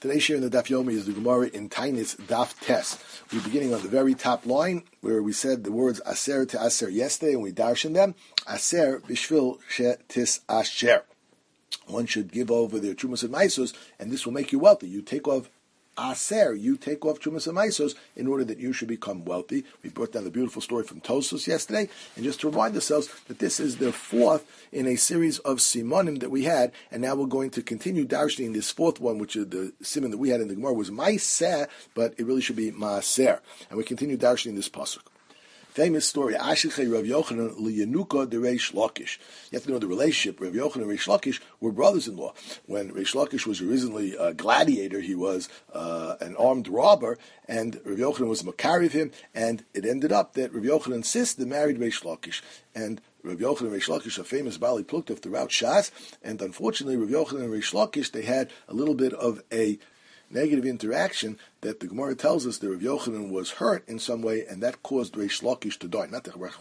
Today's share in the Daf Yomi is the Gemara in Tainis Daf Tes. We're beginning on the very top line where we said the words Aser to Aser yesterday, and we darshan them. Aser bishvil shetis asher. One should give over their Trumas and Maisos, and this will make you wealthy. You take off Aser, you take off Trumas and Maisos in order that you should become wealthy. We brought down the beautiful story from Tosos yesterday, and just to remind ourselves that this is the fourth in a series of Simonim that we had, and now we're going to continue darshaning this fourth one, which is the Simon that we had in the Gemara was Maiseh, but it really should be Maaser. And we continue darshaning this pasuk. Famous story, Ashikhe Rav Yochanan Liyanuka de Reish Lakish. You have to know the relationship. Rav Yochanan and Reish Lakish were brothers-in-law. When Reish Lakish was originally a gladiator, he was an armed robber, and Rav Yochanan was Makari of him, and it ended up that Rav Yochanan's sister married Reish Lakish. And Rav Yochanan and Reish Lakish are famous Bali Pluktav throughout Shas, and unfortunately Rav Yochanan and Reish Lakish, they had a little bit of a negative interaction that the Gemara tells us that Rav Yochanan was hurt in some way, and that caused Reish Lakish to die. Not that Rav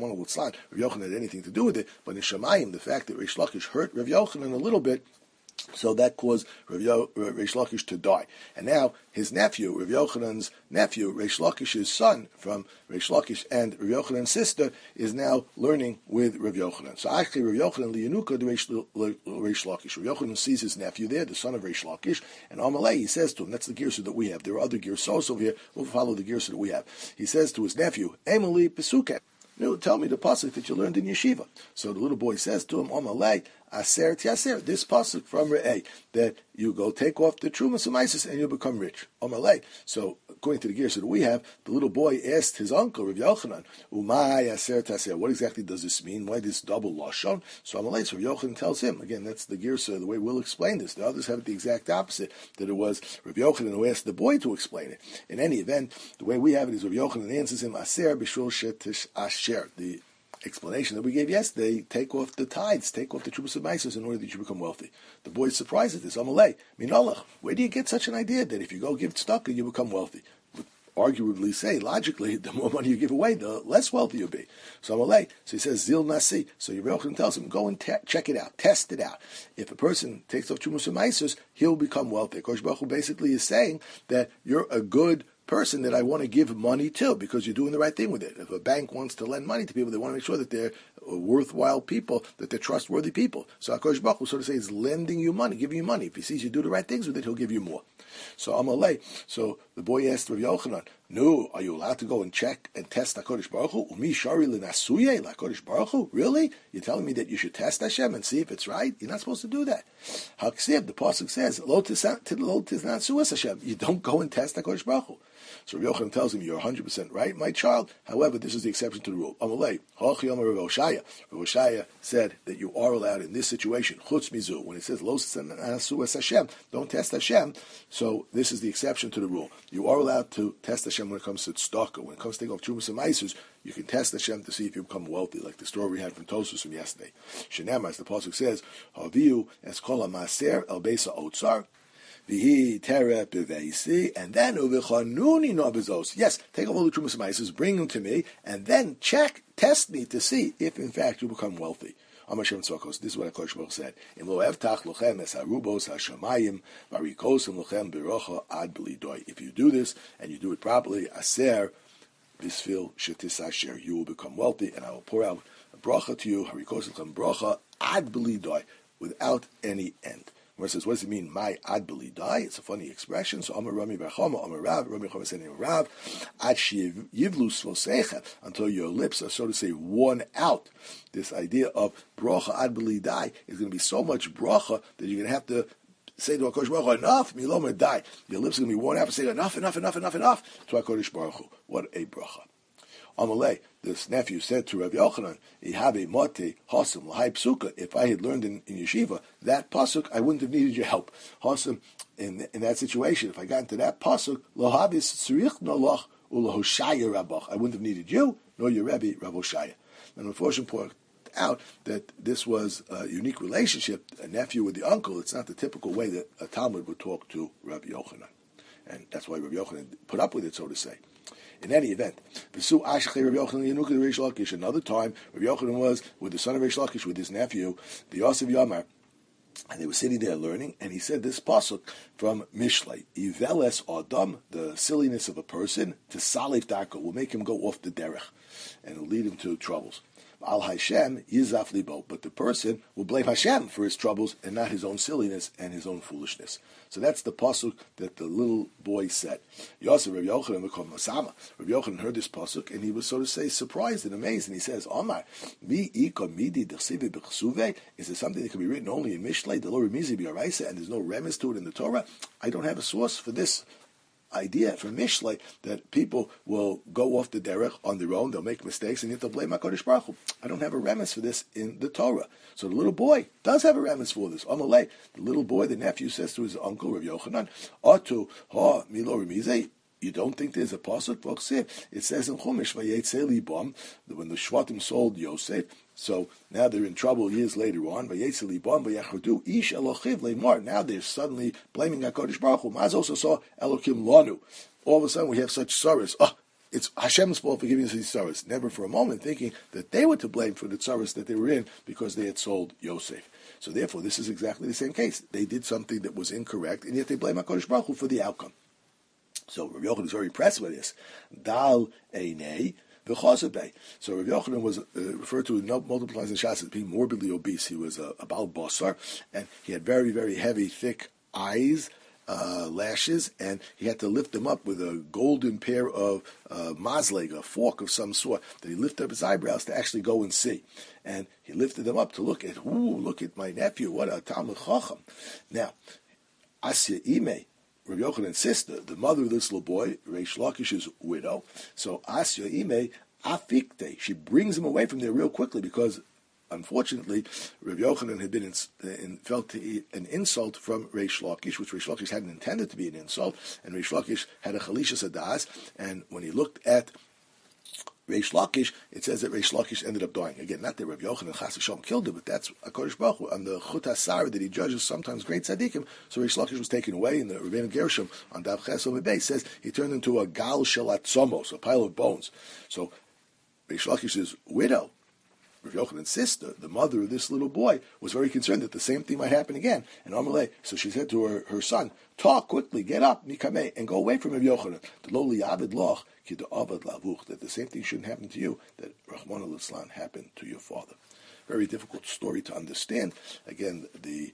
Yochanan had anything to do with it, but in Shemayim, the fact that Reish Lakish hurt Rav Yochanan a little bit, so that caused Reish Lakish to die. And now his nephew, Rav Yochanan's nephew, Reish Lakish's son from Reish Lakish and Rav Yochanan's sister, is now learning with Rav Yochanan. So actually Rav Yochanan liyanuka de Reish Lakish. Rav Yochanan sees his nephew there, the son of Reish Lakish, and Amalei, he says to him, that's the girsa that we have. There are other girsos over here. We'll follow the girsa that we have. He says to his nephew, Emily Pesuke, tell me the pasuk that you learned in yeshiva. So the little boy says to him, Amalei, Aser Tiaser, this pasuk from Re'eh, that you go take off the Trumas and Maisos and you'll become rich. Amalei. So according to the Gersa that we have, the little boy asked his uncle, Rav Yochanan, Umay Aser Tiaser, what exactly does this mean? Why this double lashon? So Amalei, so Rav Yochanan tells him, again, that's the Gersa, the way we'll explain this. The others have it the exact opposite, that it was Rav Yochanan who asked the boy to explain it. In any event, the way we have it is Rav Yochanan answers him, Aser Bishul Shetish Asher. The explanation that we gave yesterday, take off the tithes, take off the Trumas and Maisos in order that you become wealthy. The boy is surprised at this. Amalei, Minalach, where do you get such an idea that if you go give tzedakah, you become wealthy? Would arguably say, logically, the more money you give away, the less wealthy you'll be. So Amalei, so he says, Zil Nasi. So Rav Yochanan tells him, go and check it out, test it out. If a person takes off Trumas and Maisos, he'll become wealthy. Kosh Baruch Hu basically is saying that you're a good person that I want to give money to because you're doing the right thing with it. If a bank wants to lend money to people, they want to make sure that they're worthwhile people, that they're trustworthy people. So HaKadosh Baruch Hu, so to say, is lending you money, giving you money. If he sees you do the right things with it, he'll give you more. So Amalei, so the boy asked Rav Yochanan, no, are you allowed to go and check and test HaKadosh Baruch Hu? Umi shari l'nasuye l'HaKadosh Baruch Hu? Really? You're telling me that you should test Hashem and see if it's right? You're not supposed to do that. Haksiv, the pasuk says, lo tiznatsuas Hashem. You don't go and test HaKadosh Baruch Hu. So Rav Yochanan tells him, you're 100% right, my child. However, this is the exception to the rule. Amalei, Hachi Amar Rav Oshaya. Rav Oshaya said that you are allowed in this situation, chutz mizu, when it says, lo tiznatsuas Hashem, don't test Hashem. So this is the exception to the rule. You are allowed to test Hashem when it comes to tzedakah. When it comes to taking off Trumas and Maisos, you can test Hashem to see if you become wealthy, like the story we had from Tosus from yesterday. Shenema, as the pasuk says, Haviu es kol ha'maser el beisa otzar, vihi tereh beveisi, and then uvechanuni no bezos. Yes, take off all the Trumas and Maisos, bring them to me, and then test me to see if in fact you become wealthy. This is what HaKadosh Baruch Hu said. Im lo evtach lochem es harubos hashamayim varikosim lochem berocha ad b'lidoy. If you do this and you do it properly, aser bisfil shetis asher, you will become wealthy, and I will pour out a bracha to you, harikosim lochem bracha ad b'lidoy, without any end. Where it says, what does it mean? My ad b'lidoy? It's a funny expression. So Amar Rami Barchama, Amar Rav, Rami Barchama said in Rav, ad yivlu svoseicha, until your lips are, so to say, worn out. This idea of bracha ad b'lidoy is going to be so much bracha that you're going to have to say to HaKadosh Baruch Hu, enough, miloma die. Your lips are going to be worn out and say, enough to HaKadosh Baruch Hu. What a bracha. Amalei, this nephew said to Rav Yochanan, Ihabe mote hasam l'hai psuka. If I had learned in yeshiva that pasuk, I wouldn't have needed your help. Hasam, in that situation, if I got into that pasuk, lohavis tzrich noloch ulohoshaya rabach. I wouldn't have needed you, nor your Rebbe, Rav Hoshaya. And unfortunately, point out that this was a unique relationship, a nephew with the uncle. It's not the typical way that a Talmud would talk to Rav Yochanan. And that's why Rav Yochanan put up with it, so to say. In any event, another time, Rav Yochanan was with the son of Reish Lakish, with his nephew, the Yosef Yamar, And they were sitting there learning, and he said this pasuk from Mishlei: "Iveles Adam, the silliness of a person, to salif darko will make him go off the derech, and will lead him to troubles. Al Hashem yizaf libo, but the person will blame Hashem for his troubles and not his own silliness and his own foolishness." So that's the pasuk that the little boy said. Yosef Rabbi Yochanan Masama. Rabbi Yochanan heard this pasuk, and he was, so to say, surprised and amazed. And he says, "Omar, mi ika midi dechsive b'chsuve." Is there something that can be written only in Mishlei, the Lo Remizi b'Araisa, and there's no remes to it in the Torah? I don't have a source for this idea from Mishlei that people will go off the derech on their own, they'll make mistakes, and yet they'll blame HaKadosh Baruch Hu. I don't have a remes for this in the Torah. So the little boy does have a remes for this. Amalei, the little boy, the nephew, says to his uncle, Rav Yochanan, Atu, ha, milo remizei, you don't think there's a pasuk? It says in Chumash, Vayetze libam, that when the Shvatim sold Yosef, so now they're in trouble years later on. Vayetze libam, vayachudu ish elochiv leimar. Now they're suddenly blaming HaKadosh Baruch Hu. Maz also saw Elokim lanu. All of a sudden we have such sorrows. Oh, it's Hashem's fault for giving us these sorrows. Never for a moment thinking that they were to blame for the sorrows that they were in because they had sold Yosef. So therefore, this is exactly the same case. They did something that was incorrect, and yet they blame HaKadosh Baruch Hu for the outcome. So Rabbi Yochanan is very impressed with this. Dal einei v'chazabei. So Rabbi Yochanan was referred to in multiple times in Shas as being morbidly obese. He was a Baal Basar, and he had very, very heavy, thick eyes, lashes, and he had to lift them up with a golden pair of mazleg, a fork of some sort, that he lifted up his eyebrows to actually go and see. And he lifted them up to look at my nephew, what a Talmud Chacham. Now, Asya Imei, Rabbi Yochanan's sister, the mother of this little boy, Reish Lakish's widow. So Asya Ime Afikte, she brings him away from there real quickly because, unfortunately, Rabbi Yochanan had been felt an insult from Reish Lakish, which Reish Lakish hadn't intended to be an insult, and Reish Lakish had a Chalisha Sadas, and when he looked at Reish Lakish, it says that Reish Lakish ended up dying. Again, not that Rabbi Yochanan Chas v'Shalom killed him, but that's HaKadosh Baruch Hu. On the Chut HaSar that he judges sometimes great tzaddikim, so Reish Lakish was taken away, and the Rebbeinu Gershom on Dav Ches Omebei says he turned into a gal shel atzomos, a pile of bones. So Reish Lakish's widow, Rabbi Yochanan's sister, the mother of this little boy, was very concerned that the same thing might happen again. And Amalei, so she said to her son, "Talk quickly, get up, mikameh, and go away from Rabbi Yochanan. That the same thing shouldn't happen to you that Rahman al-Islam happened to your father." Very difficult story to understand. Again, the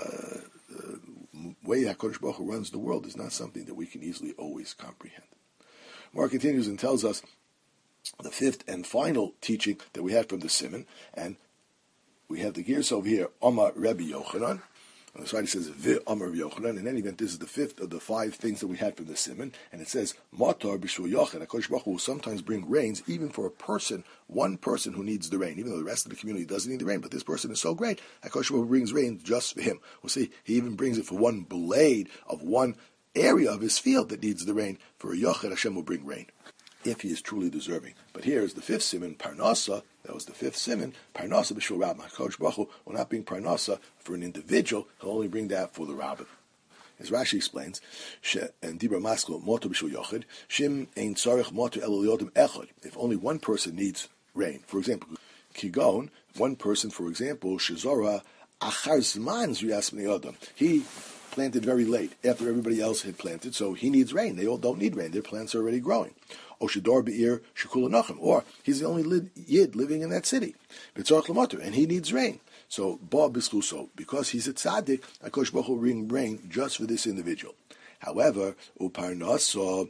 way HaKadosh Baruch Hu runs the world is not something that we can easily always comprehend. Mark continues and tells us the fifth and final teaching that we had from the Siman, and we have the gears over here, Omar Rabbi Yochanan. On the side it says Omar Rabbi Yochanan. In any event, this is the fifth of the five things that we had from the Siman, and it says Matar B'Shul Yochanan. HaKadosh Baruch Hu will sometimes bring rains even for a person, one person who needs the rain, even though the rest of the community doesn't need the rain. But this person is so great, HaKadosh Baruch Hu brings rain just for him. We'll see. He even brings it for one blade of one area of his field that needs the rain. For a Yochid, Hashem will bring rain, if he is truly deserving. But here is the fifth siman, Parnasa. That was the fifth siman, Parnasa b'shul rabbin. HaKadosh Baruch Hu will not bring Parnasa for an individual, he'll only bring that for the rabbin. As Rashi explains, and Dibra Maskal, Moto b'shul yochid, Shim ein tzarech moto el yodim echad. If only one person needs rain, for example, Kigon, one person, for example, Shizora achar zman zuyas b'nei adam. He planted very late, after everybody else had planted, so he needs rain. They all don't need rain. Their plants are already growing. Or be'ir shekulanachem, or he's the only yid living in that city, and he needs rain. So ba bischuso, because he's a tzaddik, HaKadosh Baruch Hu will bring rain just for this individual. However, uparnasa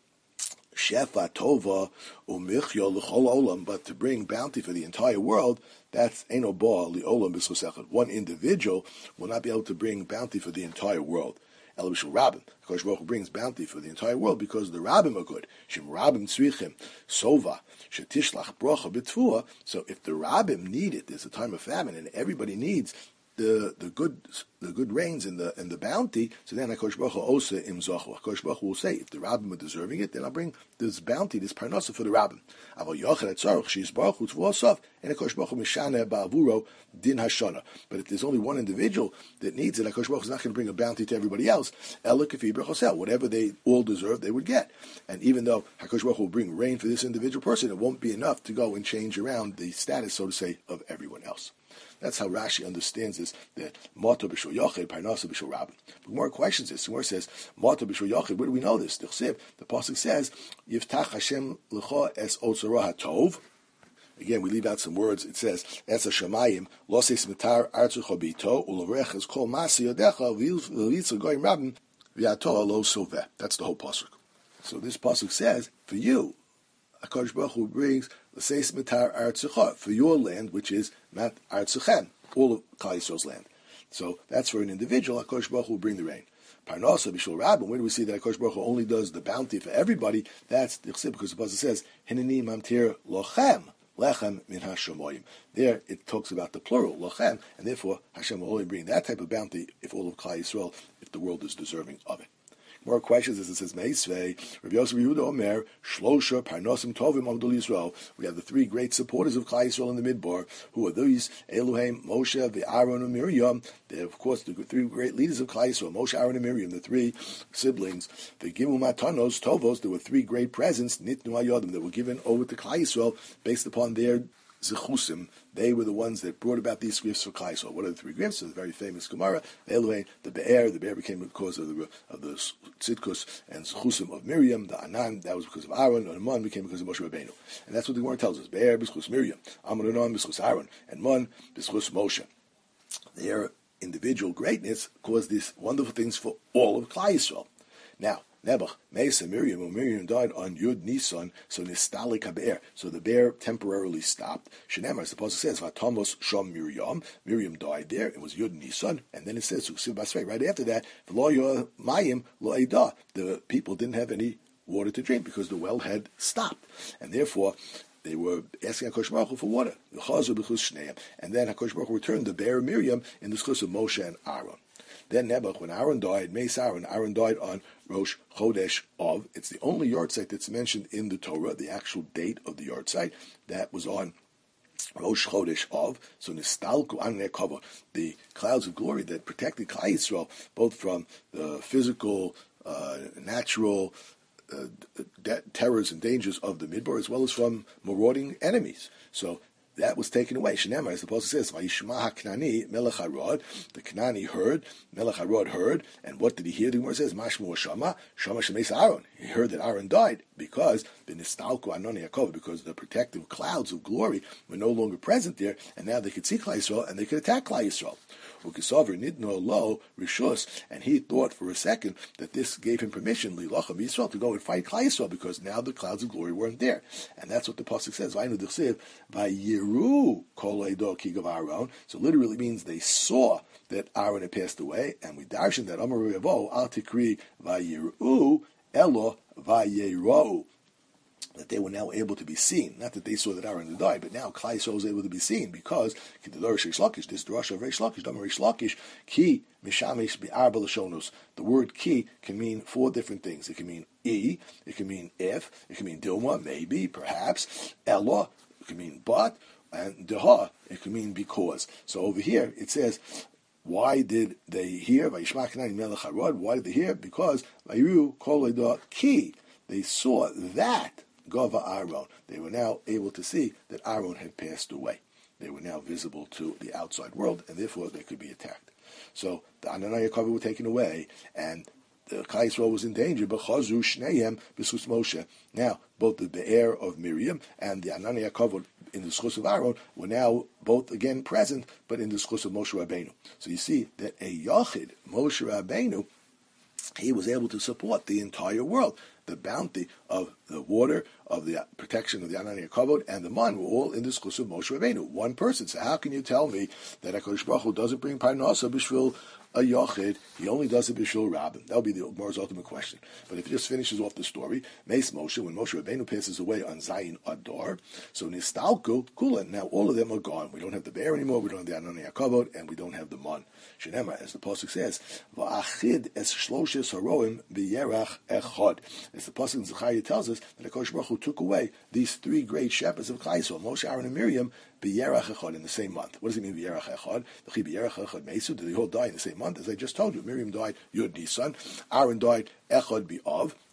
shefa tova umichya l'chol olam, but to bring bounty for the entire world, that's eno ba li'olam b'schusechad. One individual will not be able to bring bounty for the entire world. El b'shul rabbim. HaKadosh Baruch Hu brings bounty for the entire world because the rabbim are good. Shem rabbim tzrichim sova shetishlach brocha b'tfua. So if the rabbim need it, there's a time of famine and everybody needs the good rains and the bounty. So then HaKadosh Baruch Hu osa im zochu. HaKadosh Baruch Hu will say, if the rabbim are deserving it, then I'll bring this bounty, this parnasa for the rabbim. Aval yochad etzarach she's baruch hu tvuosov, and HaKadosh Baruch Hu mishana ba'avuro din hashana. But if there's only one individual that needs it, HaKadosh Baruch Hu is not going to bring a bounty to everybody else. Ela kafi brachosel, whatever they all deserve, they would get. And even though HaKadosh Baruch Hu will bring rain for this individual person, it won't be enough to go and change around the status, so to say, of everyone else. That's how Rashi understands this, that Mata B'Shul Yochid, Parnasa B'Shul Rabban. But more questions this. More says, Mata B'Shul Yochid, where do we know this? The Pasuk says, Yiftach Hashem L'cha Es Otzara HaTov. Again, we leave out some words. It says, "Es Hashemayim lo seis mitar artzucho bito ulovrechas kol masi yodecha v'yitzu goyim rabim v'yato lo soveh." That's the whole pasuk. So this pasuk says, for you, HaKadosh Baruch Hu brings the seis mitar artzucho for your land, which is mat artzuchem, all of Klal Yisrael's land. So that's for an individual. HaKadosh Baruch Hu will bring the rain. Parnasa b'shul rabim. Where do we see that HaKadosh Baruch Hu only does the bounty for everybody? That's the chsib, because the pasuk says, "Hineni mamtir lochem." Lechem min hashemoyim. There it talks about the plural, lochem, and therefore Hashem will only bring that type of bounty if all of Klal Yisrael, if the world is deserving of it. More questions as it says, Meisvei, Rabbi Yosef Yehuda Omer, Shlosha, Parnosim Tovim, Avdol Yisrael. We have the three great supporters of Klal Yisrael in the Midbar, who are these, Elohim, Moshe, Aaron, and Miriam. They're, of course, the three great leaders of Klal Yisrael, Moshe, Aaron, and Miriam, the three siblings. The Gimu Matanos, Tovos, there were three great presents, Nitnu Ayodim, that were given over to Klal Yisrael based upon their Zechusim. They were the ones that brought about these gifts for Klal Yisrael. What are the three gifts? So the very famous Gemara, Elohim, the Be'er. The Be'er became because of the Tzidkus and Zechusim of Miriam. The Anan, that was because of Aaron. And Mon became because of Moshe Rabbeinu. And that's what the Gemara tells us. Be'er, B'schus Miriam. Amon Anan, B'schus Aaron. And Mon, B'schus Moshe. Their individual greatness caused these wonderful things for all of Klal Yisrael. Now, Nebuch, Mesa, Miriam, when Miriam died on Yud Nisan, so Nistalik HaBe'er, so the bear temporarily stopped. Shenemar, the pasuk says, Vatomos Shom Miriam, Miriam died there, it was Yud Nisan, and then it says, right after that, V'lo Mayim Lo Eidah, the people didn't have any water to drink because the well had stopped, and therefore, they were asking HaKadosh Baruch Hu for water. And then HaKadosh Baruch Hu returned the bear Miriam in the schus of Moshe and Aaron. Then Nebuch, when Aaron died, Aaron died on Rosh Chodesh Av. It's the only yahrzeit that's mentioned in the Torah, the actual date of the yahrzeit. That was on Rosh Chodesh Av. So Nistalku An Nekava, the clouds of glory that protected Klal Yisrael, both from the physical, natural terrors and dangers of the Midbar, as well as from marauding enemies. So that was taken away. Shenemar, as the Apostle says, Vayishma HaKnani Melech Harod. The Knani heard, Melech Harod heard, and what did he hear? The Gemara says, Mashmu Shama Shemes Aaron. He heard that Aaron died because B'nistalku Anoni Yaakov, because the protective clouds of glory were no longer present there, and now they could see Klal Yisrael and they could attack Klal Yisrael. And he thought for a second that this gave him permission, Lilachem Yisrael, to go and fight Klal Yisrael, because now the clouds of glory weren't there. And that's what the pasuk says. So literally means they saw that Aaron had passed away, and we darshan that Amar Yavo al tikri vayiru elo vayirou, that they were now able to be seen. Not that they saw that Aaron had died, but now Klal Yisrael was able to be seen because this drasha of Reish Lakish, Damar Reish Lakish, ki mishamish bi'arba l'shonos. The word ki can mean four different things. It can mean it can mean if, it can mean dilma, maybe, perhaps, ella, it can mean but, and deha, it can mean because. So over here it says, why did they hear? Why did they hear? Because ki, they saw that Gava Aaron. They were now able to see that Aaron had passed away. They were now visible to the outside world, and therefore they could be attacked. So the Ananiah cover were taken away, and the Klal Yisrael was in danger. But Chazu Shneim b'schus Moshe. Now both the Be'er of Miriam and the Ananiah cover in the schus of Aaron were now both again present, but in the schus of Moshe Rabbeinu. So you see that a Yachid, Moshe Rabbeinu, he was able to support the entire world. The bounty of the water, of the protection of the Ananiah Kavod, and the man were all in the schus of Moshe Rabbeinu. One person. So how can you tell me that HaKadosh Baruch Hu doesn't bring Parnasa b'shvil a Yochid, he only does it b'shvil Rabbim? That would be the Gemara's ultimate question. But if it just finishes off the story, Meis Moshe, when Moshe Rabbeinu passes away on Zayin Adar, so Nistalku, Kulan, now all of them are gone. We don't have the bear anymore, we don't have the Ananiah Kavod, and we don't have the man. Shenema, as the pasuk says, Va'achid es shloshes haroim b'yerach echad. As the pasuk in Zechariah tells us that HaKadosh Baruch Hu took away these three great shepherds of Klal Yisrael, Moshe, Aaron, and Miriam, b'yerach echad, in the same month. What does it mean b'yerach echad? B'yerach echad meisu. Did they all die in the same month? As I just told you, Miriam died Yud Nisan, Aaron died Echad B'Av,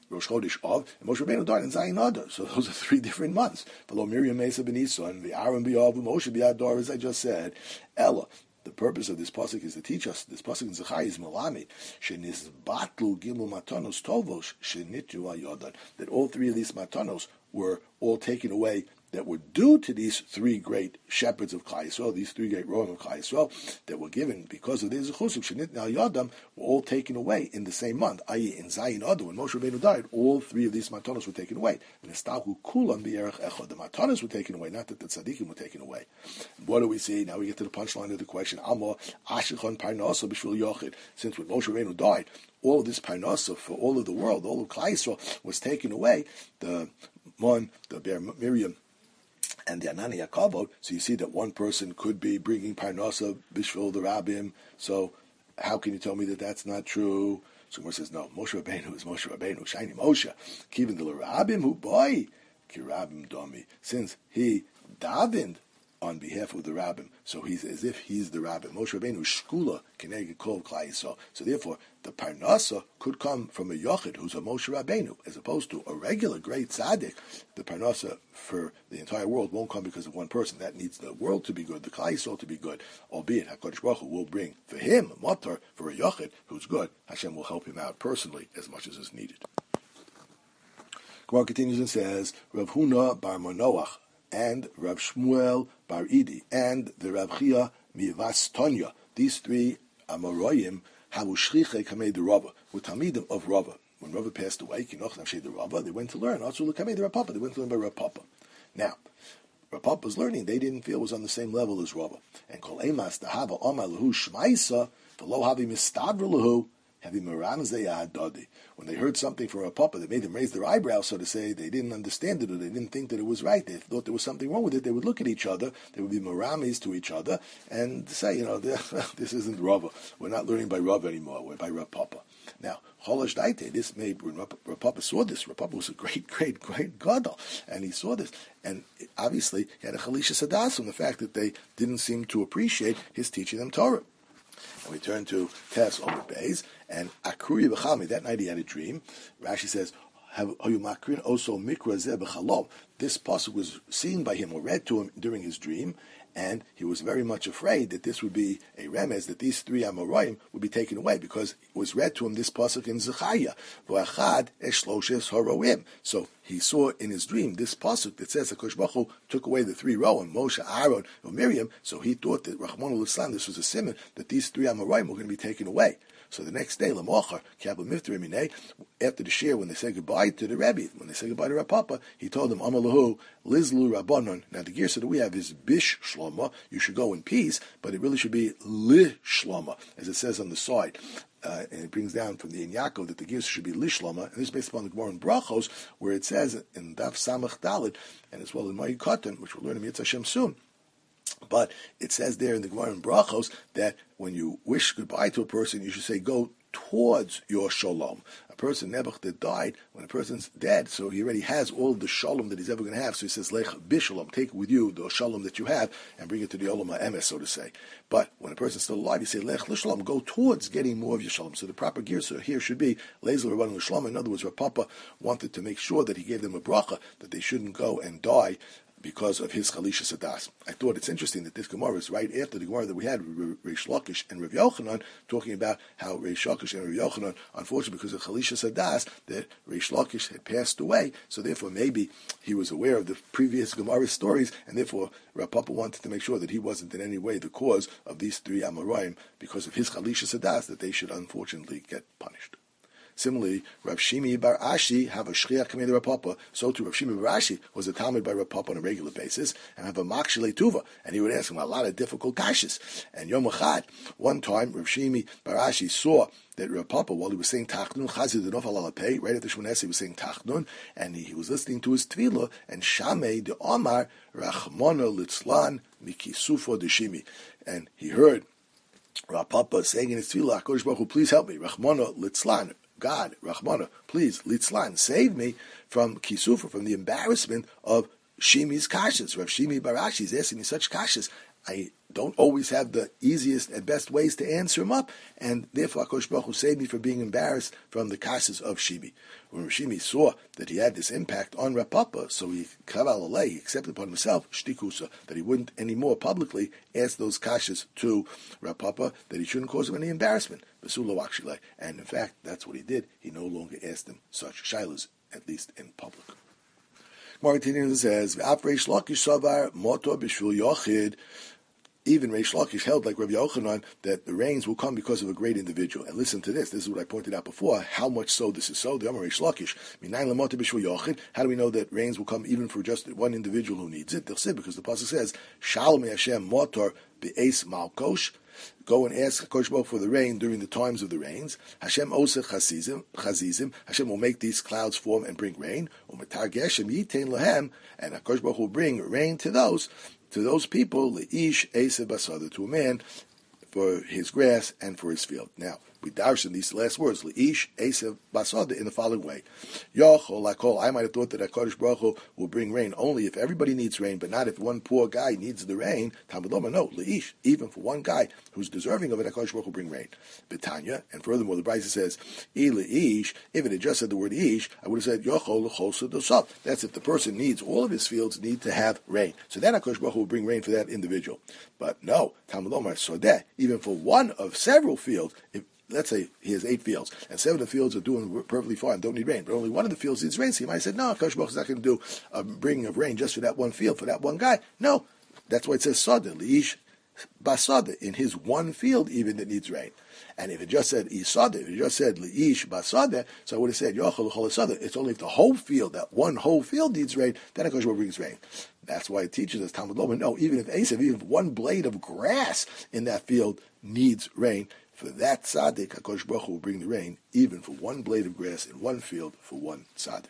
Rosh Chodesh Av, and Moshe Rabbeinu died in Zayin Adar. So those are 3 different months. Below Miriam Mesa Beniso and the Aaron B'Av, Moshe B'Adar, as I just said. Ella. The purpose of this pasuk is to teach us. This pasuk in Zechariah is Malami shenisbatlu gimel matanos tovos shenityu ayodan. That all 3 of these matanos were all taken away, that were due to these 3 great shepherds of Klal Yisrael, these 3 great royal of Klal Yisrael, that were given because of the Zechusim Shenit Yadam, were all taken away in the same month, i.e. in Zayin Adar, when Moshe Rabbeinu died, all 3 of these matanos were taken away. And the matanos were taken away, not that the tzaddikim were taken away. What do we see? Now we get to the punchline of the question. Since when Moshe Rabbeinu died, all of this parnasa for all of the world, all of Klal Yisrael, was taken away. The Ber Miriam, and the Anani Yakavod, so you see that one person could be bringing Parnasa Bishvil the Rabbim, so how can you tell me that that's not true? So Gemara says, no, Moshe Rabbeinu is Moshe Rabbeinu, Shiny Moshe, Kivin the Rabbim, who boy, Kirabim Domi, since he davened on behalf of the Rabbim, so he's as if he's the Rabbim. Moshe Rabbeinu Shkula Keneged Kol Klal Yisrael. So therefore, the Parnasa could come from a Yochid who's a Moshe Rabbeinu, as opposed to a regular great tzaddik. The Parnasa for the entire world won't come because of one person. That needs the world to be good, the Klal Yisrael to be good. Albeit HaKadosh Baruch Hu will bring for him a matar for a Yochid who's good. Hashem will help him out personally as much as is needed. Gemara continues and says, Rav Huna bar Manoach and Rav Shmuel bar Idi and the Rav Chia Mivas Tonya. These 3 Amoroyim havu shriche kamei the Rava, were talmidim of Rava. When Rava passed away, Kinoch Nafshei the Rava, they went to learn. Also kamei the Rav Papa, they went to learn by Rav Papa. Now, Rav Papa's learning, they didn't feel was on the same level as Rava. And Kol Emas Dahava Omar Lahu Shmaisa, V'lo Havi Mistavra Lahu, Havi Maram Zeyad Dodi. When they heard something from Rav Papa that made them raise their eyebrows, so to say, they didn't understand it or they didn't think that it was right. They thought there was something wrong with it. They would look at each other. They would be maramis to each other and say, this isn't Rava. We're not learning by Rava anymore. We're by Rav Papa. Now, Cholash Daite, this made, when Rav Papa saw this, Rav Papa was a great gadol, and he saw this. And obviously, he had a chalisha sadas from the fact that they didn't seem to appreciate his teaching them Torah. And we turn to Tes Omer Beis, and Akruya B'chalmi, that night he had a dream. Rashi says, this pasuk was seen by him or read to him during his dream, and he was very much afraid that this would be a remez, that these 3 Amoraim would be taken away, because it was read to him this pasuk in Zechariah. So he saw in his dream this pasuk that says HaKadosh Baruch Hu took away the 3 Roim, Moshe, Aaron, and Miriam, so he thought that Rachmana litzlan, this was a simon, that these 3 Amoraim were going to be taken away. So the next day, Lamochar, after the shir, when they said goodbye to the Rebbe, when they said goodbye to Rav Papa, he told them, Amalahu, Lizlu Rabbanon. Now the girsa that we have is Bish Shloma, you should go in peace, but it really should be Li Shloma, as it says on the side. And it brings down from the In Yaakov that the girsa should be Li Shloma, and this is based upon the Gemara in Brachos, where it says in Daf Samach Dalid, and as well in Ma'i Katan, which we'll learn in Mitzvah Hashem soon. But it says there in the Gemara in Brachos that when you wish goodbye to a person, you should say, go towards your shalom. A person, Nebuch, that died, when a person's dead, so he already has all the shalom that he's ever going to have, so he says, lech bishalom, take with you the shalom that you have, and bring it to the olam ha'emes, so to say. But when a person's still alive, you say, lech l'shalom, go towards getting more of your shalom. So the proper girsa here should be, lezel rabbanon l'shalom. In other words, Rav Papa wanted to make sure that he gave them a bracha, that they shouldn't go and die because of his chalisha sadas. I thought it's interesting that this Gemara is right after the Gemara that we had with Reish Lakish and Rav Yochanan, talking about how Reish Lakish and Rav Yochanan, unfortunately because of chalisha sadas, that Reish Lakish had passed away, so therefore maybe he was aware of the previous Gemara stories, and therefore Rav Papa wanted to make sure that he wasn't in any way the cause of these 3 Amoraim, because of his chalisha sadas, that they should unfortunately get punished. Similarly, Rav Shimi bar Ashi have a shchiach kamei Rav Papa. So too, Rav Shimi bar Ashi was a talmid by Rav Papa on a regular basis, and have a makshele tuva, and he would ask him a lot of difficult kashas. And Yom Echad, one time, Rav Shimi bar Ashi saw that Rav Papa, while he was saying Tachnun, Chazir did not fall pay. Right after Shmones, he was saying Tachnun, and he was listening to his tefillah, and Shamei de Omar Rachmana Litzlan Mikisufo de Shimi, and he heard Rav Papa saying in his tefillah, HaKadosh Baruch Hu, please help me, Rachmana Litzlan. God, Rachmana, please, Litzlan, save me from Kisufa, from the embarrassment of Shimi's kashas. Rav Shimi bar Ashi is asking me such kashas. I don't always have the easiest and best ways to answer him up, and therefore HaKadosh Baruch Hu saved me from being embarrassed from the kashes of Shibi. When Shimi saw that he had this impact on Rav Papa, so he accepted upon himself shtikusa, that he wouldn't anymore publicly ask those kashes to Rav Papa, that he shouldn't cause him any embarrassment. And in fact, that's what he did. He no longer asked him such shilas, at least in public. Martin says, even Reish Lakish held, like Rabbi Yochanan, that the rains will come because of a great individual. And listen to this. This is what I pointed out before. How much so this is so? The Amar Reish Lakish. How do we know that rains will come even for just one individual who needs it? Because the pasuk says, Shalom Hashem motor be'es malkosh. Go and ask HaKadosh Baruch for the rain during the times of the rains. Hashem oseh chazizim. Hashem will make these clouds form and bring rain. U'metar geshem yitein lahem. And HaKadosh Baruch will bring rain to those people, leish esav basada, to a man for his grass and for his field. Now, we darshan these last words, leish esav basada, in the following way. Yochol lakol, I might have thought that HaKadosh Baruch Hu will bring rain only if everybody needs rain, but not if one poor guy needs the rain. Talmud Lomar, no, leish, even for one guy who's deserving of it, HaKadosh Baruch Hu will bring rain. Betanya, and furthermore, the Brisa says, leish, if it had just said the word ish, I would have said, yochol l'chol dosab. That's if the person needs, all of his fields need to have rain. So then HaKadosh Baruch Hu will bring rain for that individual. But no, Talmud Lomar, sodeh, even for one of several fields, if let's say he has 8 fields, and 7 of the fields are doing perfectly fine, don't need rain, but only one of the fields needs rain. So he might say, no, HaKadosh Baruch Hu is not going to do a bringing of rain just for that one field, for that one guy. No, that's why it says Sada, Li'ish Basada, in his one field even that needs rain. And if it just said Isada, if it just said Li'ish Basada, so I would have said Yochel L'chol Sada. It's only if the whole field, that one whole field needs rain, then HaKadosh Baruch Hu brings rain. That's why it teaches us, Talmud Lomar, no, even if Esav, even if one blade of grass in that field needs rain, for that tzaddik, HaKadosh Baruch Hu will bring the rain, even for one blade of grass in one field for one tzaddik.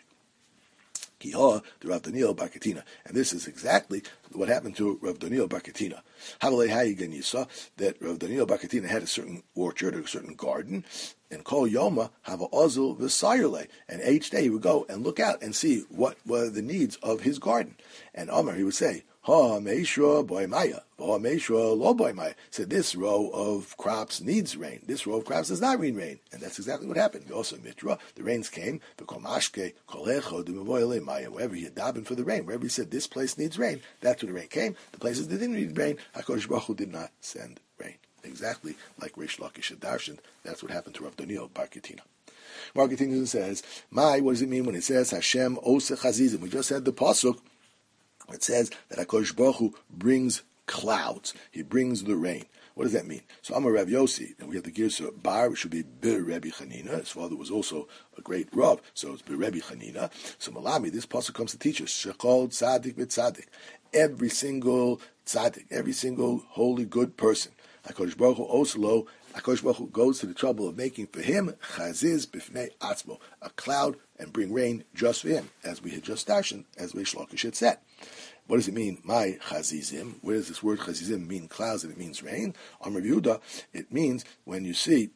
Kiha, the Rav Daniel Bar Katina. And this is exactly what happened to Rav Daniel Bar Katina. Havalei Hayigan Yisa, that Rav Daniel Bar Katina had a certain orchard, or a certain garden, and Kol Yoma have a ozil v'sayerle. And each day he would go and look out and see what were the needs of his garden. And Amar, he would say, Ha meishra boy maya, ha meishra lo boy maya. Said this row of crops needs rain. This row of crops does not need rain, and that's exactly what happened. Also mitra, the rains came. The komashke kolecho de mevoyle maya. Wherever he had davened for the rain, wherever he said this place needs rain, that's where the rain came. The places that didn't need rain, HaKadosh Baruch Hu did not send rain. Exactly like Reish Lakish had darshaned. That's what happened to Rav Daniel Bar Katina. Mark continues and says, "My, what does it mean when it says Hashem oseh chazizim?" We just had the pasuk. It says that HaKadosh Baruch Hu brings clouds. He brings the rain. What does that mean? So Amar Rav Yossi, and we have the Girsa Bar, which should be Bir Rebbe Chanina. His father was also a great Rav, so it's Bir Rebbe Chanina. So Malami, this pasuk comes to teach us, Shechol Tzadik V'Tzadik. Every single Tzadik, every single holy good person, HaKadosh Baruch Hu Oslo, HaKadosh Baruch Hu goes to the trouble of making for him Chaziz B'fnei Atzmo, a cloud, and bring rain just for him, as we had just darshaned, as Reish Lakish had said. What does it mean, my chazizim? Where does this word chazizim mean clouds and it means rain? On Rav Yehuda, it means when you see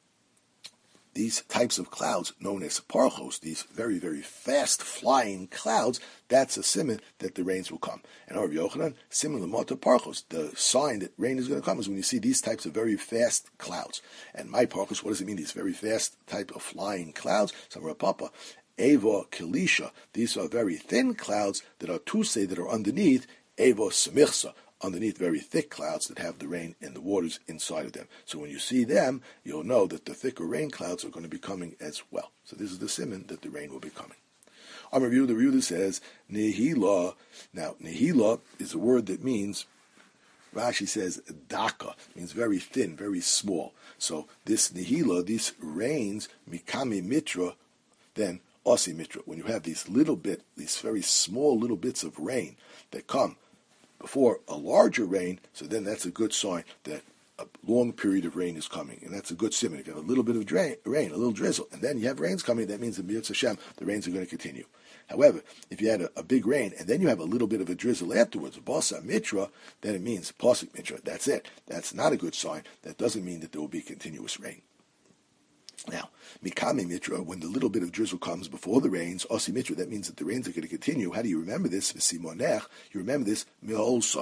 these types of clouds known as parchos, these very, very fast flying clouds, that's a siman that the rains will come. And Rav Yochanan, similar to parchos, the sign that rain is going to come is when you see these types of very fast clouds. And my parchos, what does it mean, these very fast type of flying clouds? So Rav Papa, Eva Kilisha, these are very thin clouds that are tusei, that are underneath, Eva Semichsa, underneath very thick clouds that have the rain and the waters inside of them. So when you see them, you'll know that the thicker rain clouds are going to be coming as well. So this is the siman that the rain will be coming. On review, the Yehuda says, Nehila. Now, Nehila is a word that means, Rashi says, daka, means very thin, very small. So this Nehila, these rains, Mikami Mitra, then Osi Mitra, when you have these very small little bits of rain that come before a larger rain, so then that's a good sign that a long period of rain is coming, and that's a good siman. If you have a little bit of rain, a little drizzle, and then you have rains coming, that means in B'yitz Hashem, the rains are going to continue. However, if you had a big rain, and then you have a little bit of a drizzle afterwards, Basa Mitra, then it means Pasuk Mitra. That's it. That's not a good sign. That doesn't mean that there will be continuous rain. Now, Mikami Mitra, when the little bit of drizzle comes before the rains, Osi Mitra, that means that the rains are going to continue. How do you remember this? V'simonech, you remember this, Me'olsa.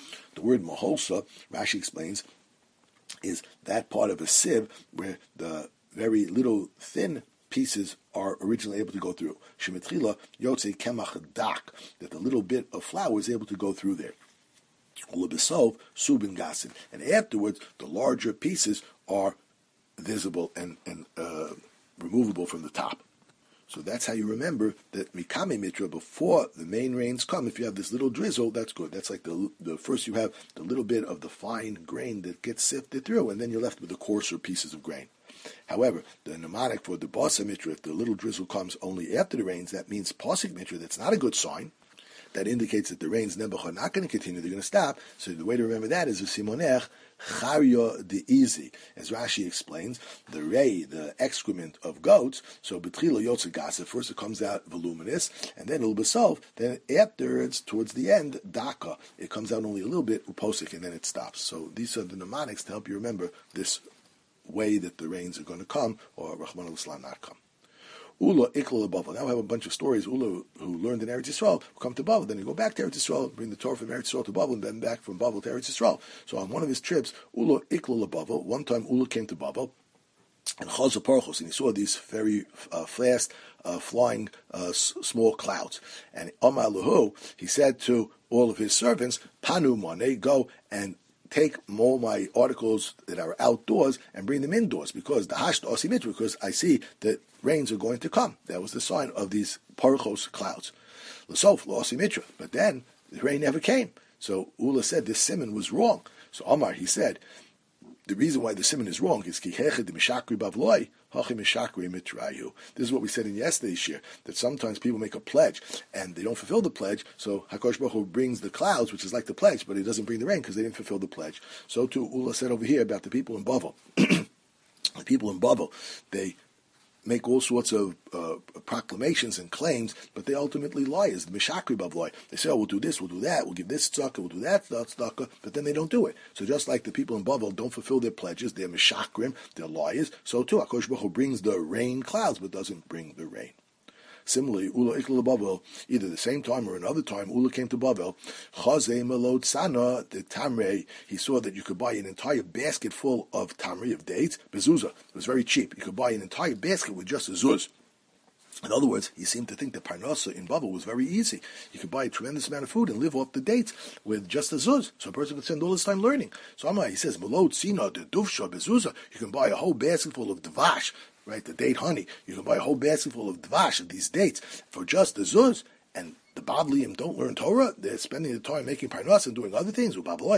The word maholsa, Rashi explains, is that part of a sieve where the very little thin pieces are originally able to go through. Shemetrila yotze kemach dak, that the little bit of flour is able to go through there. Ulabisov subin gasin, and afterwards the larger pieces are visible and removable from the top. So that's how you remember that Mikame Mitra, before the main rains come, if you have this little drizzle, that's good. That's like the first you have the little bit of the fine grain that gets sifted through, and then you're left with the coarser pieces of grain. However, the mnemonic for the Basa Mitra, if the little drizzle comes only after the rains, that means Pasik Mitra, that's not a good sign. That indicates that the rains Nebuch are not going to continue, they're going to stop. So the way to remember that is the Simonech, Charya de Izi. As Rashi explains, the the excrement of goats, so Betrila Yotze Gasa, first it comes out voluminous, and then it'll be solved. Then afterwards, towards the end, Daka, it comes out only a little bit, Uposik, and then it stops. So these are the mnemonics to help you remember this way that the rains are going to come, or Rahman al-Islam not come. Ula Ikla Bavel. Now we have a bunch of stories. Ula, who learned in Eretz Yisrael, who come to Bavel. Then you go back to Eretz Yisrael, bring the Torah from Eretz Yisrael to Bavel, and then back from Bavel to Eretz Yisrael. So on one of his trips, Ula Ikla Bavel. One time Ula came to Bavel, and Chazal Parchos, and he saw these very fast flying small clouds. And Amar Lahu, he said to all of his servants, Panu Mane, go and take all my articles that are outdoors and bring them indoors, because the Hashd Osimit, because I see that rains are going to come. That was the sign of these Parchos clouds. L'sof Osimitra. But then the rain never came. So Ula said this simon was wrong. So Amar, he said, the reason why the simon is wrong is this is what we said in yesterday's year, that sometimes people make a pledge and they don't fulfill the pledge, so HaKadosh Baruch Hu brings the clouds, which is like the pledge, but he doesn't bring the rain because they didn't fulfill the pledge. So too, Ula said over here about the people in Bavel. The people in Bavel, they make all sorts of proclamations and claims, but they ultimately lie. Is the Mishakri Bavloi. They say, oh, we'll do this, we'll do that, we'll give this tzedakah, we'll do that tzedakah, but then they don't do it. So just like the people in Bavel don't fulfill their pledges, they're Mishakrim, they're liars, so too HaKadosh Baruch Hu brings the rain clouds, but doesn't bring the rain. Similarly, Ula Ikla Bavel, either the same time or another time, Ula came to Bavel. Chazei Melot Sana, the Tamrei, he saw that you could buy an entire basket full of Tamrei, of dates, bezuzah. It was very cheap. You could buy an entire basket with just a zuz. In other words, he seemed to think that Parnasa in Bavel was very easy. You could buy a tremendous amount of food and live off the dates with just a zuz. So a person could spend all his time learning. So Amar, he says, Melot Sina, the Dufsha, bezuzah, you can buy a whole basket full of Dvash, right, the date honey. You can buy a whole basket full of dvash, of these dates, for just the zuz. And the Bablim don't learn Torah. They're spending the time making parnas and doing other things.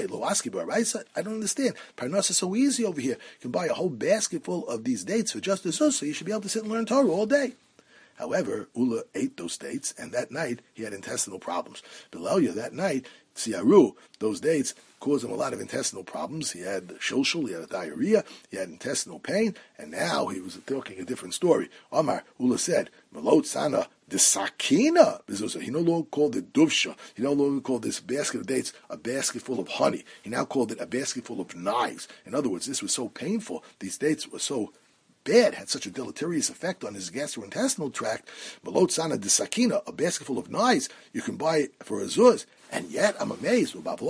I don't understand. Parnas is so easy over here. You can buy a whole basket full of these dates for just the zuz, so you should be able to sit and learn Torah all day. However, Ula ate those dates, and that night he had intestinal problems. Belalya, that night, Tziaru, those dates caused him a lot of intestinal problems. He had shulshul, he had diarrhea, he had intestinal pain, and now he was talking a different story. Omar, Ula said, Melot Sana, the Sakina. He no longer called it Duvsha. He no longer called this basket of dates a basket full of honey. He now called it a basket full of knives. In other words, this was so painful. These dates were so bad, had such a deleterious effect on his gastrointestinal tract. Melot Sana de Sakina, a basket full of knives, you can buy for a zuz. And yet, I'm amazed,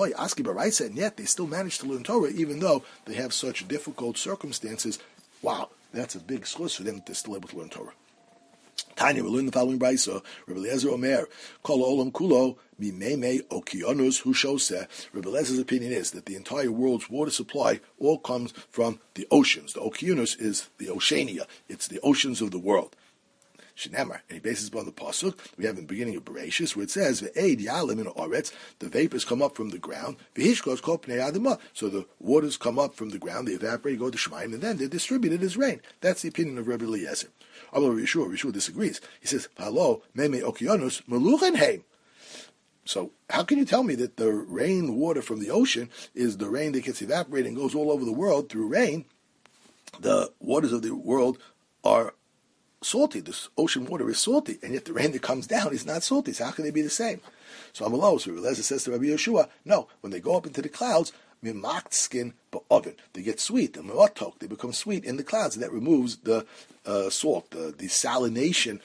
and yet they still manage to learn Torah, even though they have such difficult circumstances. Wow, that's a big schus for them that they're still able to learn Torah. Tanya, we learn the following brayso. Rabbi Eliezer Omer, Kol Olam Kulo, Mimeme Okeanus Hushose. Rabbi Eliezer's opinion is that the entire world's water supply all comes from the oceans. The Okeanus is the Oceania. It's the oceans of the world. Shenemar, and he bases upon the pasuk we have in the beginning of Bereshis, where it says, "Ve'ed yalim in oretz," the vapors come up from the ground. V'hishkos kol pnei adamah, so the waters come up from the ground, they evaporate, go to Shemayim, and then they're distributed as rain. That's the opinion of Rabbi Eliezer. Although Yeshua disagrees. He says, "Halo meme okeanus meluchen heim." So how can you tell me that the rain water from the ocean is the rain that gets evaporated and goes all over the world through rain? The waters of the world are salty. This ocean water is salty, and yet the rain that comes down is not salty. So how can they be the same? So Amalos, so Eliezer says to Rabbi Yeshua, no, when they go up into the clouds, mimacht skin oven, they get sweet. The meotok, they become sweet in the clouds, and that removes the salt. The desalination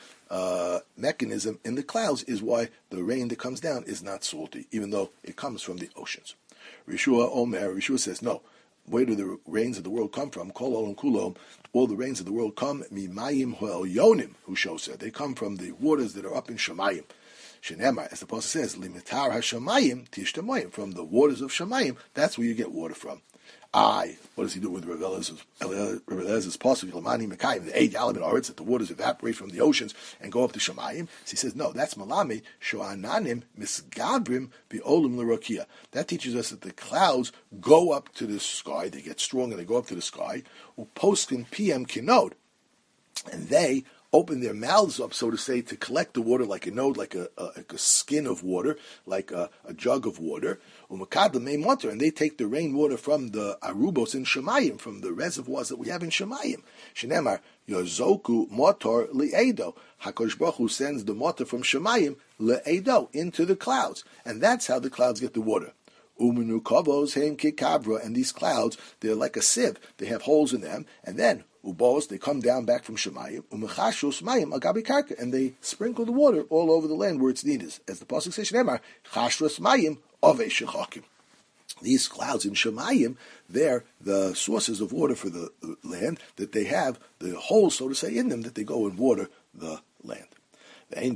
mechanism in the clouds is why the rain that comes down is not salty, even though it comes from the oceans. Rishua says, no. Where do the rains of the world come from? Kol olam kulom. All the rains of the world come mimayim ho'elyonim. Who said they come from the waters that are up in Shemayim. Shenemar, as the pasuk says, limitar hashamayim tishtamayim. From the waters of Shemayim, that's where you get water from. What does he do with Rav Elazar's pasuk? Lamani Mekayim, the 8 Yalim Aretz, that the waters evaporate from the oceans and go up to Shemayim. So he says, no, that's Malami Shoananim Misgabrim Biolim L'Rakia. That teaches us that the clouds go up to the sky, they get strong and they go up to the sky. Uposkin PM Kinod, and they open their mouths up, so to say, to collect the water like a node, like a skin of water, like a jug of water. And they take the rainwater from the arubos in Shemayim, from the reservoirs that we have in Shemayim. Shenemar Yozoku Motor Li'edo. HaKadosh Baruch Hu sends the motor from Shemayim Li'edo into the clouds, and that's how the clouds get the water. Umenu Kavos Heim Kikabra, and these clouds, they're like a sieve. They have holes in them, and then Ubos, they come down back from Shemayim, Umechashus Mayim Agabi Karka, and they sprinkle the water all over the land where it's needed. As the pasuk says, Shnemar, Chashras Mayim Ove Shechakim. These clouds in Shemayim, they're the sources of water for the land, that they have the holes, so to say, in them, that they go and water the land. And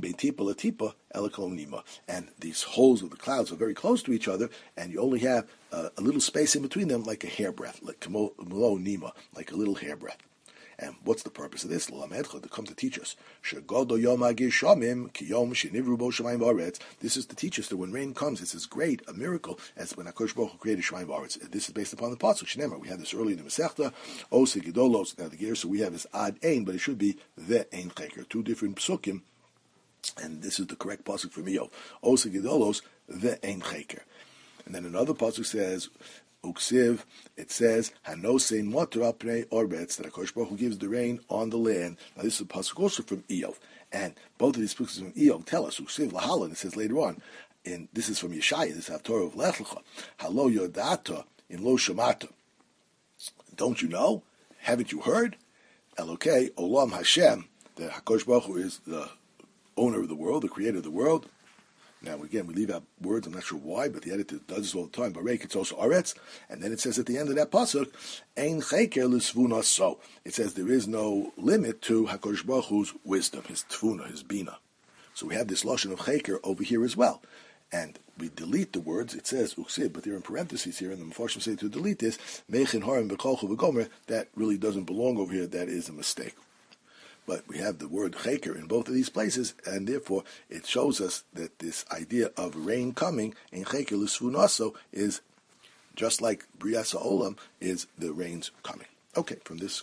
these holes of the clouds are very close to each other, and you only have a little space in between them, like a hairbreadth, like a little hairbreadth. And what's the purpose of this? To come to teach us. This is to teach us that when rain comes, it's as great a miracle as when HaKadosh Baruch Hu created Shemayim v'aretz. This is based upon the pasuk Shneimar. We had this early in the Masechta. Ose Gedolos. Now the gear, so we have this ad ein, but it should be the ein cheker. Two different psukim, and this is the correct pasuk for Iyov. Ose Gedolos the ein cheker. And then another pasuk says, Uksiv, it says, Hanosein motor apnei orbetz, that HaKadosh Baruch Hu gives the rain on the land. Now this is a pasuk also from Iyov, and both of these pasuk from Iyov tell us, Uksiv lahala, it says later on, and this is from Yeshaya, this is Haftorah of Lech Lecha, Halo yodata in lo shamata. Don't you know? Haven't you heard? Elokei olam Hashem, that HaKadosh Baruch Hu is the owner of the world, the creator of the world. Now, again, we leave out words, I'm not sure why, but the editor does this all the time. Barek, it's also aretz. And then it says at the end of that pasuk, Ein cheker l'svuna so. It says there is no limit to HaKadosh Baruch Hu's wisdom, his tfuna, his bina. So we have this lashon of cheker over here as well. And we delete the words, it says uksib, but they're in parentheses here, and the Mefarshim say to delete this, meichin harim v'kolchu v'gomer, that really doesn't belong over here, that is a mistake. But we have the word cheker in both of these places, and therefore it shows us that this idea of rain coming in cheker l'svunaso is just like Brias Ha'olam is the rains coming. Okay, from this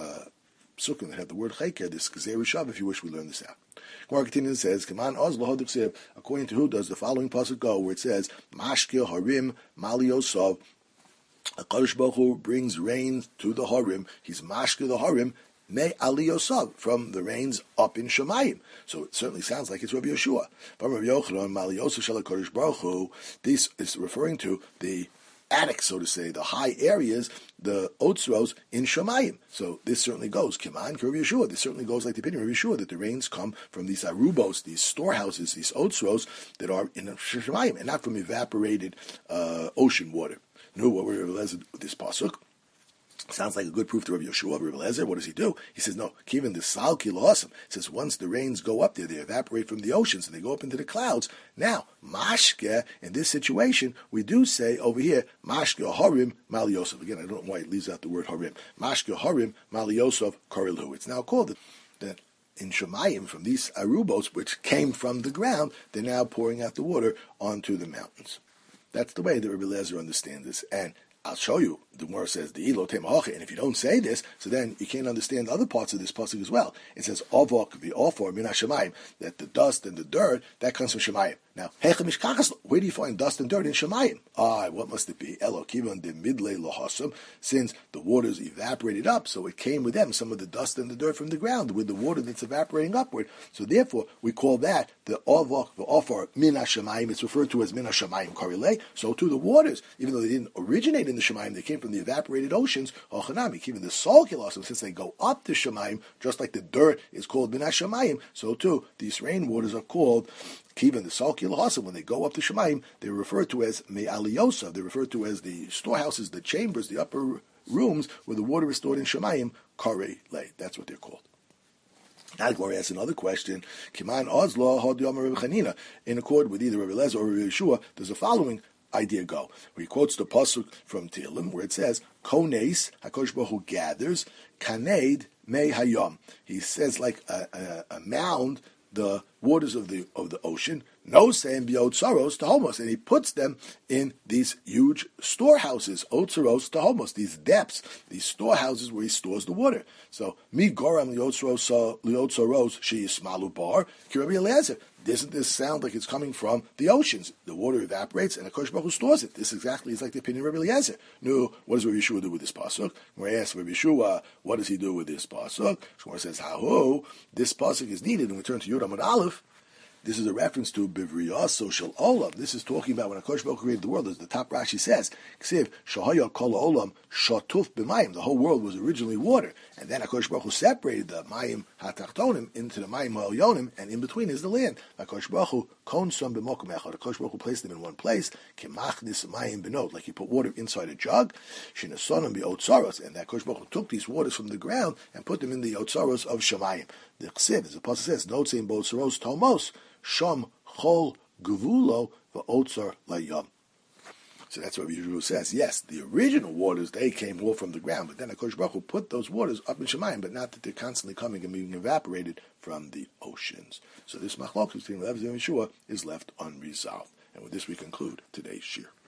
psukim that have the word cheker, this Gezei Rishav, if you wish, we learn this out. Gemara continues and says, "Kaman oz l'hoduk." According to who does the following pasuk go, where it says, "Mashke harim maliosov." HaKadosh Baruch Hu brings rain to the harim. He's mashke the harim. Me aliyosav, from the rains up in Shemayim. So it certainly sounds like it's Rabbi Yeshua. But Rabbi Yochanan, Maliyosov shel HaKadosh Baruch Hu, this is referring to the attic, so to say, the high areas, the otzros in Shemayim. So this certainly goes, Kiman, Rabbi Yeshua. This certainly goes like the opinion of Rabbi Yeshua, that the rains come from these arubos, these storehouses, these otzros that are in Shemayim, and not from evaporated ocean water. No, what we're realizing with this pasuk sounds like a good proof to Rabbi Yeshua. Rabbi Eliezer, what does he do? He says, no, even the salki la'asam. He says, once the rains go up there, they evaporate from the oceans and they go up into the clouds. Now, mashke, in this situation, we do say over here, mashke harim mal yosef. Again, I don't know why it leaves out the word harim. Mashke harim mal yosef korilhu. It's now called that in Shemayim, from these arubos, which came from the ground, they're now pouring out the water onto the mountains. That's the way that Rabbi Eliezer understands this. And I'll show you. The Gemara says the ilo temahache, and if you don't say this, so then you can't understand the other parts of this pasuk as well. It says avok v'ofor min hashemayim, that the dust and the dirt that comes from Shemayim. Now, where do you find dust and dirt in Shemayim? What must it be? Elokivan de midlei lohasam, since the waters evaporated up, so it came with them some of the dust and the dirt from the ground with the water that's evaporating upward. So therefore, we call that the avok v'ofor min hashemayim. It's referred to as min hashemayim karilei. So too the waters, even though they didn't originate in the Shemayim, they came from the evaporated oceans, even the salkilasim, since they go up to Shemayim, just like the dirt is called min hashemayim, so too these rain waters are called kivan the salkilasim when they go up to Shemayim, they're referred to as Me'aliyosav. They're referred to as the storehouses, the chambers, the upper rooms where the water is stored in Shemayim, Karei Lei. That's what they're called. Now the Gemara asks another question. Kiman Ozla Hod Yom Reb Chanina. In accord with either Rabbi Eliezer or Rabbi Yeshua, does the following idea go, where he quotes the pasuk from Tehillim, where it says, Kones HaKadosh Baruch Hu gathers, Kaneid Mei Hayom. He says like a mound the waters of the ocean, Nosem Biotzaros Tahomos, and he puts them in these huge storehouses, Otzaros Tahomos, these depths, these storehouses where he stores the water. So, Mi Goram Liotzaros She Yismalu Bar, Kirabi Eliezer. Doesn't this sound like it's coming from the oceans? The water evaporates, and HaKadosh Baruch Hu stores it. This exactly is like the opinion of Rabbi Eliezer. No, what does Rabbi Yeshua do with this pasuk? When I ask Rabbi Yeshua, what does he do with this pasuk? Shmuel says, "Hahu, this pasuk is needed." And we turn to Yud Amud Aleph. This is a reference to Bivriyaso Shel Olam. This is talking about when HaKadosh Baruch Hu created the world. As the top Rashi says, "Ksiv Shahaya Kol Olam Shatuf B'Mayim." The whole world was originally water, and then HaKadosh Baruch Hu separated the Mayim Hatachtonim into the Mayim Ha'elyonim, and in between is the land. HaKadosh Baruch Hu Konsam B'Mokum Echad. HaKadosh Baruch Hu placed them in one place. Kemachnis Mayim Benot, like he put water inside a jug. Shinasonim B'Otzaros, and that HaKadosh Baruch Hu took these waters from the ground and put them in the Otzaros of Shemayim. The Ksiv, as the pasuk says, Notzeim B'Otzaros Tomos. Shom Chol Gevulo v'Otzar Layam. So that's what Yeshua says. Yes, the original waters, they came all from the ground, but then HaKadosh Baruch Hu put those waters up in Shemayim, but not that they're constantly coming and being evaporated from the oceans. So this machlokes between Lev and Yeshua is left unresolved. And with this we conclude today's shir.